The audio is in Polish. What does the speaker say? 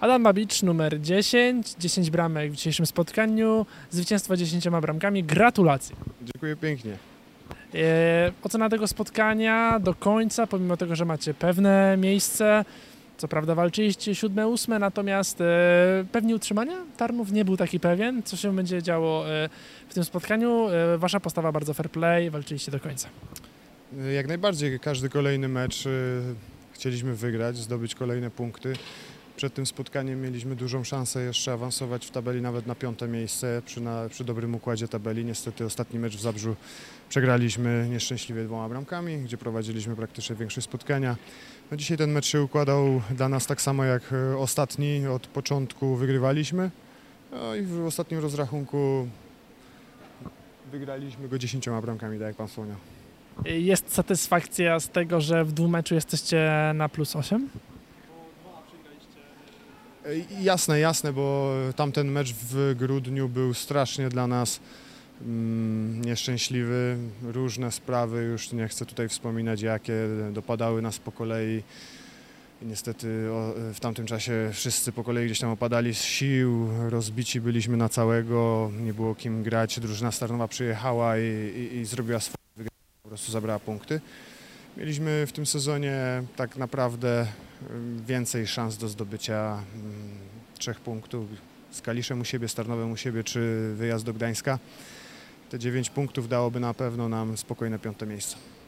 Adam Babicz, numer 10, 10 bramek w dzisiejszym spotkaniu, zwycięstwo 10 bramkami, gratulacje. Dziękuję pięknie. Ocena tego spotkania do końca, pomimo tego, że macie pewne miejsce, co prawda walczyliście 7, 8, natomiast pewnie utrzymania Tarnów nie był taki pewien, co się będzie działo w tym spotkaniu. Wasza postawa bardzo fair play, walczyliście do końca. Jak najbardziej każdy kolejny mecz chcieliśmy wygrać, zdobyć kolejne punkty. Przed tym spotkaniem mieliśmy dużą szansę jeszcze awansować w tabeli nawet na 5. miejsce przy dobrym układzie tabeli. Niestety ostatni mecz w Zabrzu przegraliśmy nieszczęśliwie 2 bramkami, gdzie prowadziliśmy praktycznie większość spotkania. No dzisiaj ten mecz się układał dla nas tak samo jak ostatni. Od początku wygrywaliśmy, no i w ostatnim rozrachunku wygraliśmy go 10 bramkami, tak jak pan wspomniał. Jest satysfakcja z tego, że w 2 meczu jesteście na +8? Jasne, bo tamten mecz w grudniu był strasznie dla nas nieszczęśliwy. Różne sprawy, już nie chcę tutaj wspominać jakie, dopadały nas po kolei. I niestety w tamtym czasie wszyscy po kolei gdzieś tam opadali z sił, rozbici byliśmy na całego, nie było kim grać. Drużyna z Tarnowa przyjechała i zrobiła swoje, po prostu zabrała punkty. Mieliśmy w tym sezonie tak naprawdę więcej szans do zdobycia 3 punktów z Kaliszem u siebie, z Tarnowem u siebie czy wyjazd do Gdańska. Te 9 punktów dałoby na pewno nam spokojne 5. miejsce.